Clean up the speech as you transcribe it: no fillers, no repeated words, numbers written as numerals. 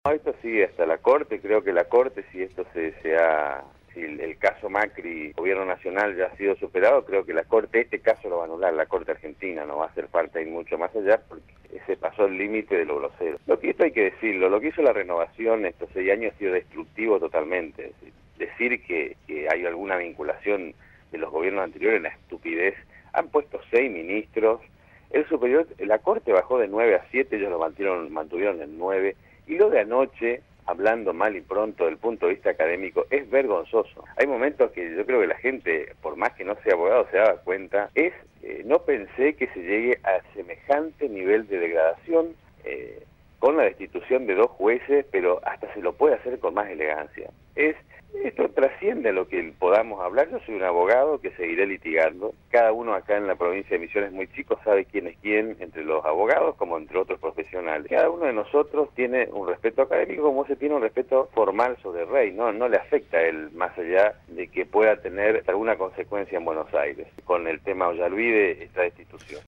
No, esto sigue hasta la Corte. Creo que la Corte, si esto si el caso Macri, gobierno nacional, ya ha sido superado, creo que la Corte, este caso lo va a anular, la Corte Argentina, no va a hacer falta ir mucho más allá porque se pasó el límite de lo grosero. Lo que esto hay que decirlo, lo que hizo la renovación estos 6 años ha sido destructivo totalmente. Es decir que hay alguna vinculación de los gobiernos anteriores, una estupidez. Han puesto 6 ministros, el superior, la Corte bajó de 9 a 7, ellos lo mantuvieron en 9, y lo de anoche, hablando mal y pronto del punto de vista académico, es vergonzoso. Hay momentos que yo creo que la gente, por más que no sea abogado, se da cuenta, no pensé que se llegue a semejante nivel de degradación con la destitución de 2 jueces, pero hasta se lo puede hacer con más elegancia. Esto trasciende lo que podamos hablar. Yo soy un abogado que seguiré litigando. Cada uno acá en la provincia de Misiones, muy chico, sabe quién es quién, entre los abogados como entre otros profesionales. Cada uno de nosotros tiene un respeto académico como se tiene un respeto formal sobre el rey. No le afecta a él, más allá de que pueda tener alguna consecuencia en Buenos Aires con el tema Ollarvide, esta destitución.